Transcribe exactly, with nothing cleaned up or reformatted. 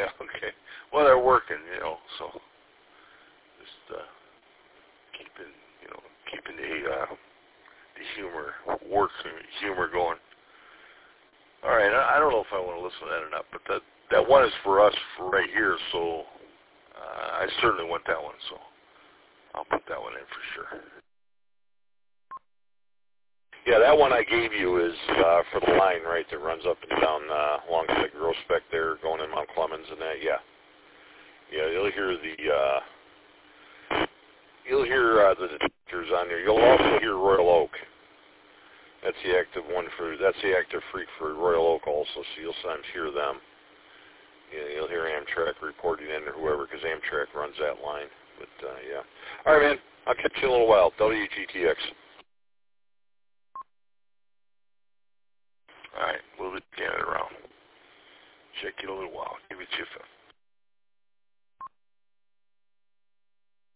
Yeah, okay. Well, they're working, you know, so just uh, keeping, you know, keeping the uh, the humor, work humor going. All right, I, I don't know if I want to listen to that or not, but that that one is for us for right here, so uh, I certainly want that one, so I'll put that one in for sure. Yeah, that one I gave you is uh, for the line, right, that runs up and down uh, along the Gross Spec there, going in Mount Clemens and that. Yeah, yeah, you'll hear the uh, you'll hear uh, the detectors on there. You'll also hear Royal Oak. That's the active one for that's the active freak for Royal Oak also. So you'll sometimes hear them. Yeah, you'll hear Amtrak reporting in or whoever, because Amtrak runs that line. But uh, yeah, all right, man. I'll catch you in a little while. W G T X. All right, move it down around. Check you in a little while. Give it you a